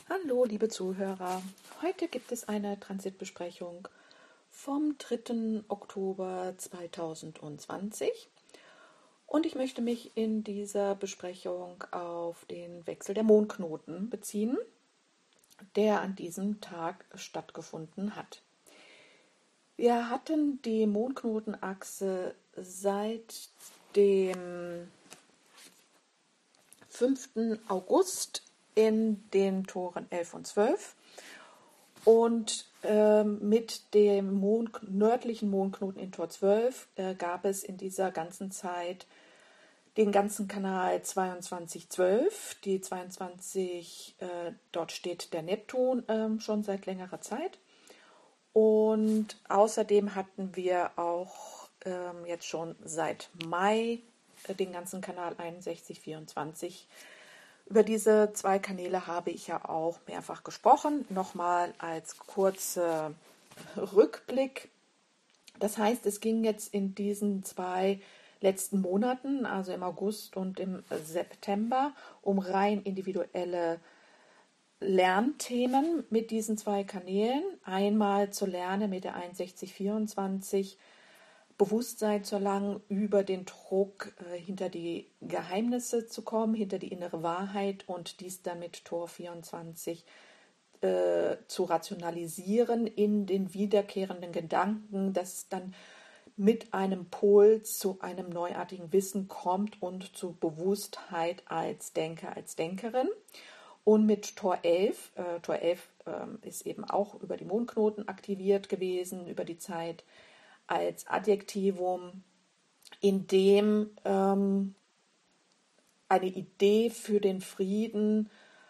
Hallo, liebe Zuhörer. Heute gibt es eine Transitbesprechung vom 3. Oktober 2020 und ich möchte mich in dieser Besprechung auf den Wechsel der Mondknoten beziehen, der an diesem Tag stattgefunden hat. Wir hatten die Mondknotenachse seit dem 5. August in den Toren 11 und 12 und mit dem nördlichen Mondknoten in Tor 12 gab es in dieser ganzen Zeit den ganzen Kanal 2212, die 22, dort steht der Neptun schon seit längerer Zeit. Und außerdem hatten wir auch jetzt schon seit Mai den ganzen Kanal 6124. Über diese zwei Kanäle habe ich ja auch mehrfach gesprochen. Nochmal als kurzer Rückblick. Das heißt, es ging jetzt in diesen zwei letzten Monaten, also im August und im September, um rein individuelle Lernthemen mit diesen zwei Kanälen. Einmal zu lernen mit der 6124 Bewusstsein zu erlangen, über den Druck hinter die Geheimnisse zu kommen, hinter die innere Wahrheit und dies dann mit Tor 24 zu rationalisieren in den wiederkehrenden Gedanken, dass es dann mit einem Puls zu einem neuartigen Wissen kommt und zu Bewusstheit als Denker, als Denkerin. Und mit Tor 11, Tor 11 ist eben auch über die Mondknoten aktiviert gewesen, über die Zeit als Adjektivum, in dem eine Idee für den Frieden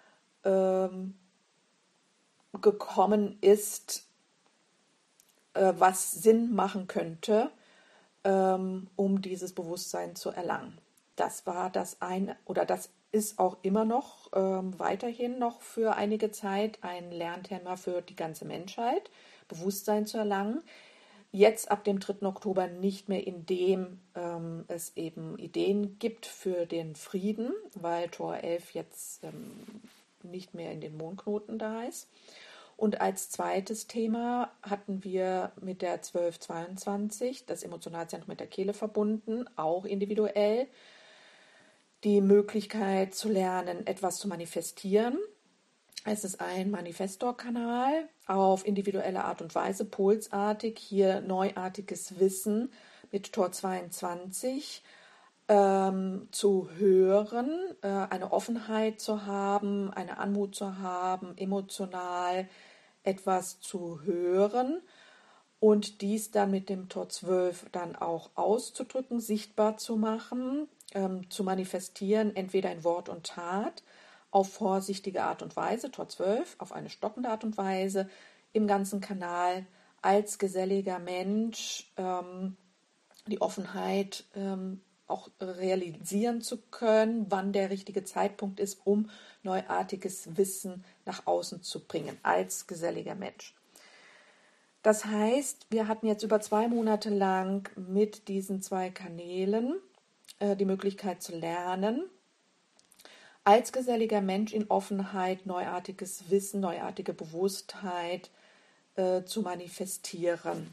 gekommen ist, was Sinn machen könnte, um dieses Bewusstsein zu erlangen. Das war das eine, oder das ist auch immer noch weiterhin noch für einige Zeit ein Lernthema für die ganze Menschheit, Bewusstsein zu erlangen. Jetzt ab dem 3. Oktober nicht mehr, indem es eben Ideen gibt für den Frieden, weil Tor 11 jetzt nicht mehr in den Mondknoten da ist. Und als zweites Thema hatten wir mit der 1222 das Emotionalzentrum mit der Kehle verbunden, auch individuell, die Möglichkeit zu lernen, etwas zu manifestieren. Es ist ein Manifestor-Kanal auf individuelle Art und Weise, pulsartig, hier neuartiges Wissen mit Tor 22 zu hören, eine Offenheit zu haben, eine Anmut zu haben, emotional etwas zu hören und dies dann mit dem Tor 12 dann auch auszudrücken, sichtbar zu machen, zu manifestieren, entweder in Wort und Tat, auf vorsichtige Art und Weise, Tor 12, auf eine stockende Art und Weise, im ganzen Kanal als geselliger Mensch die Offenheit auch realisieren zu können, wann der richtige Zeitpunkt ist, um neuartiges Wissen nach außen zu bringen, als geselliger Mensch. Das heißt, wir hatten jetzt über 2 Monate lang mit diesen zwei Kanälen die Möglichkeit zu lernen, als geselliger Mensch in Offenheit neuartiges Wissen, neuartige Bewusstheit zu manifestieren.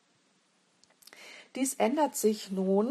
Dies ändert sich nun.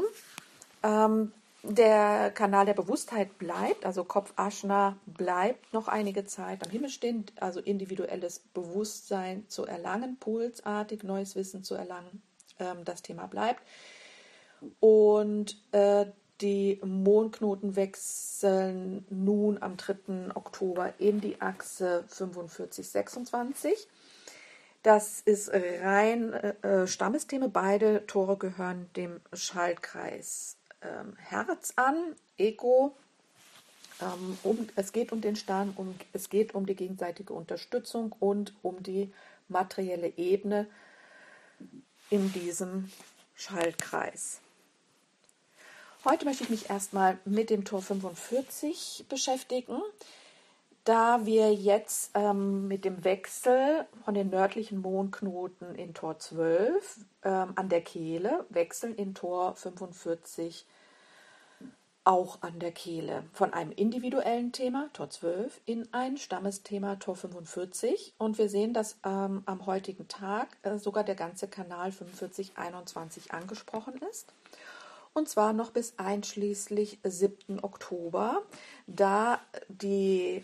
Der Kanal der Bewusstheit bleibt, also Kopf Aschna bleibt noch einige Zeit am Himmel stehen, also individuelles Bewusstsein zu erlangen, pulsartig neues Wissen zu erlangen. Das Thema bleibt. Und die Mondknoten wechseln nun am 3. Oktober in die Achse 45-26. Das ist rein Stammesthemen. Beide Tore gehören dem Schaltkreis Herz an, Ego. Es geht um den Stern, es geht um die gegenseitige Unterstützung und um die materielle Ebene in diesem Schaltkreis. Heute möchte ich mich erstmal mit dem Tor 45 beschäftigen, da wir jetzt mit dem Wechsel von den nördlichen Mondknoten in Tor 12 an der Kehle wechseln in Tor 45 auch an der Kehle von einem individuellen Thema, Tor 12, in ein Stammesthema, Tor 45. Und wir sehen, dass am heutigen Tag sogar der ganze Kanal 4521 angesprochen ist. Und zwar noch bis einschließlich 7. Oktober, da die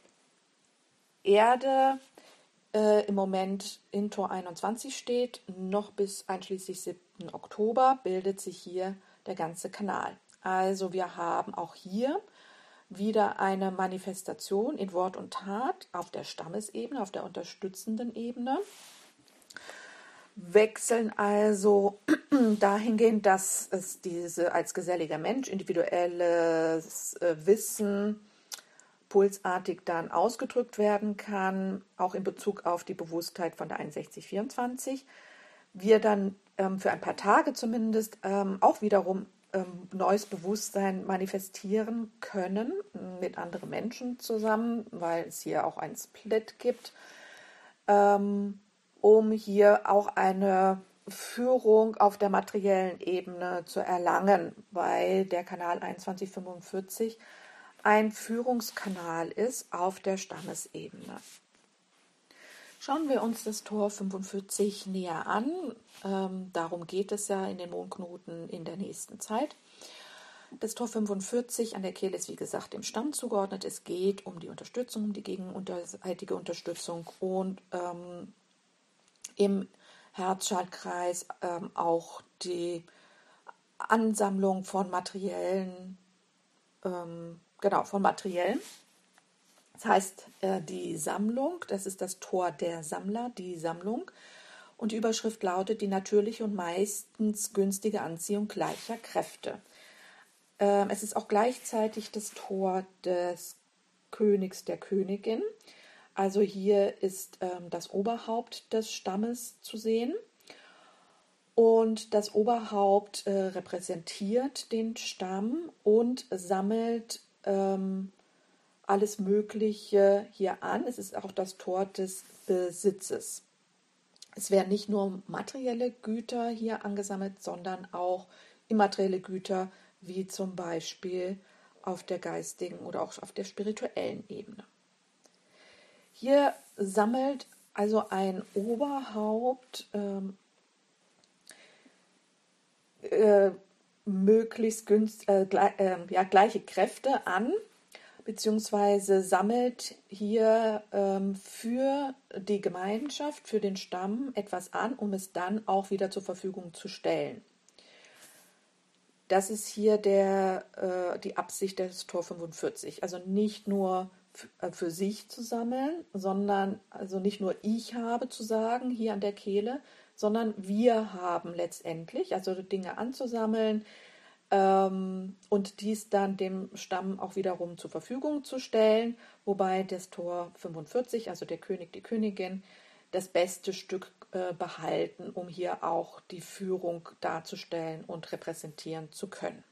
Erde im Moment in Tor 21 steht, noch bis einschließlich 7. Oktober bildet sich hier der ganze Kanal. Also wir haben auch hier wieder eine Manifestation in Wort und Tat auf der Stammesebene, auf der unterstützenden Ebene. Wechseln also dahingehend, dass es diese als geselliger Mensch individuelles Wissen pulsartig dann ausgedrückt werden kann, auch in Bezug auf die Bewusstheit von der 6124. Wir dann für ein paar Tage zumindest auch wiederum neues Bewusstsein manifestieren können mit anderen Menschen zusammen, weil es hier auch einen Split gibt, um hier auch eine Führung auf der materiellen Ebene zu erlangen, weil der Kanal 2145 ein Führungskanal ist auf der Stammesebene. Schauen wir uns das Tor 45 näher an. Darum geht es ja in den Mondknoten in der nächsten Zeit. Das Tor 45 an der Kehle ist wie gesagt dem Stamm zugeordnet. Es geht um die Unterstützung, um die gegenseitige Unterstützung und im Herzschaltkreis auch die Ansammlung von materiellen, Das heißt, die Sammlung, das ist das Tor der Sammler, die Sammlung. Und die Überschrift lautet die natürliche und meistens günstige Anziehung gleicher Kräfte. Es ist auch gleichzeitig das Tor des Königs, der Königin. Also hier ist das Oberhaupt des Stammes zu sehen. Und das Oberhaupt repräsentiert den Stamm und sammelt alles Mögliche hier an. Es ist auch das Tor des Besitzes. Es werden nicht nur materielle Güter hier angesammelt, sondern auch immaterielle Güter, wie zum Beispiel auf der geistigen oder auch auf der spirituellen Ebene. Hier sammelt also ein Oberhaupt möglichst gleiche Kräfte an, beziehungsweise sammelt hier für die Gemeinschaft, für den Stamm etwas an, um es dann auch wieder zur Verfügung zu stellen. Das ist hier die Absicht des Tor 45. Also nicht nur für sich zu sammeln, sondern also nicht nur ich habe zu sagen hier an der Kehle, sondern wir haben letztendlich, also Dinge anzusammeln, und dies dann dem Stamm auch wiederum zur Verfügung zu stellen, wobei das Tor 45, also der König, die Königin, das beste Stück behalten, um hier auch die Führung darzustellen und repräsentieren zu können.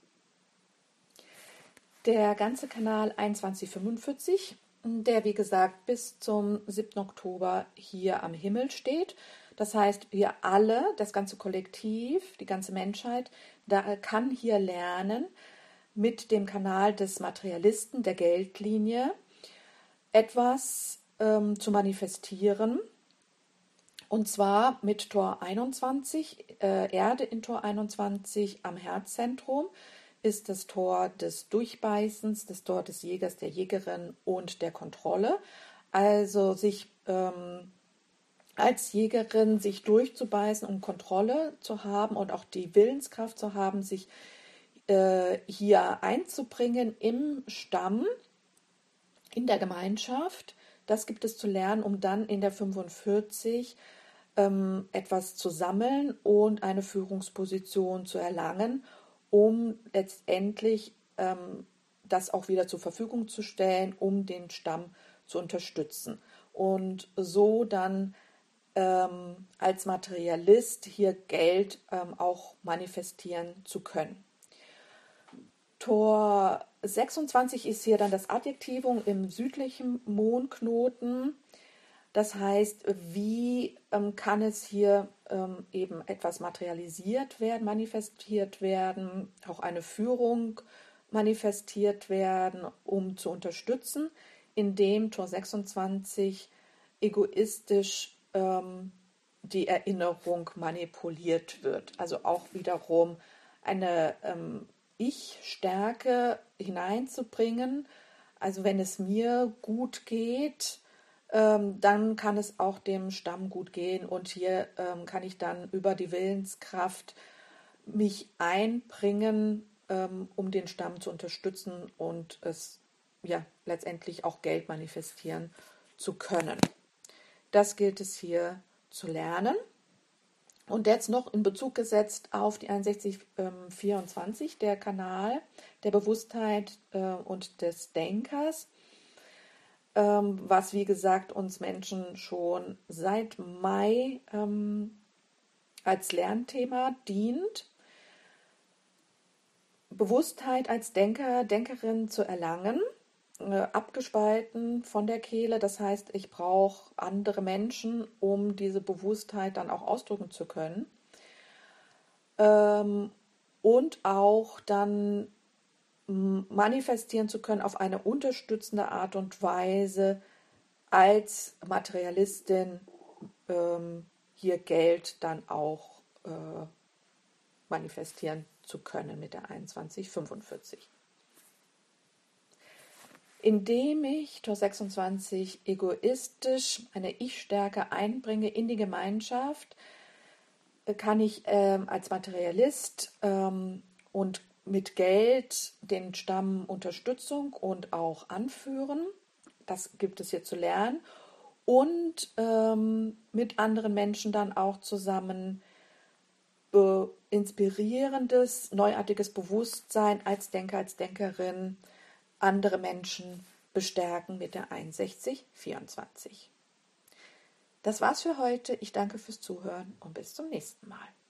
Der ganze Kanal 2145, der wie gesagt bis zum 7. Oktober hier am Himmel steht. Das heißt, wir alle, das ganze Kollektiv, die ganze Menschheit, kann hier lernen, mit dem Kanal des Materialisten, der Geldlinie, etwas zu manifestieren. Und zwar mit Tor 21, Erde in Tor 21 am Herzzentrum, ist das Tor des Durchbeißens, das Tor des Jägers, der Jägerin und der Kontrolle. Also sich als Jägerin sich durchzubeißen, um Kontrolle zu haben und auch die Willenskraft zu haben, sich hier einzubringen im Stamm, in der Gemeinschaft. Das gibt es zu lernen, um dann in der 45 etwas zu sammeln und eine Führungsposition zu erlangen, um letztendlich das auch wieder zur Verfügung zu stellen, um den Stamm zu unterstützen. Und so dann als Materialist hier Geld auch manifestieren zu können. Tor 26 ist hier dann das Adjektivum im südlichen Mondknoten. Das heißt, wie kann es hier eben etwas materialisiert werden, manifestiert werden, auch eine Führung manifestiert werden, um zu unterstützen, indem Tor 26 egoistisch die Erinnerung manipuliert wird. Also auch wiederum eine Ich-Stärke hineinzubringen. Also wenn es mir gut geht, dann kann es auch dem Stamm gut gehen. Und hier kann ich dann über die Willenskraft mich einbringen, um den Stamm zu unterstützen und es ja letztendlich auch Geld manifestieren zu können. Das gilt es hier zu lernen. Und jetzt noch in Bezug gesetzt auf die 6124, der Kanal der Bewusstheit und des Denkers, was wie gesagt uns Menschen schon seit Mai als Lernthema dient. Bewusstheit als Denker, Denkerin zu erlangen, abgespalten von der Kehle. Das heißt, ich brauche andere Menschen, um diese Bewusstheit dann auch ausdrücken zu können. Und auch dann manifestieren zu können auf eine unterstützende Art und Weise als Materialistin hier Geld dann auch manifestieren zu können mit der 2145. Indem ich Tor 26 egoistisch eine Ich-Stärke einbringe in die Gemeinschaft, kann ich als Materialist und mit Geld den Stamm Unterstützung und auch anführen. Das gibt es hier zu lernen. Und mit anderen Menschen dann auch zusammen inspirierendes, neuartiges Bewusstsein als Denker, als Denkerin andere Menschen bestärken mit der 6124. Das war's für heute. Ich danke fürs Zuhören und bis zum nächsten Mal.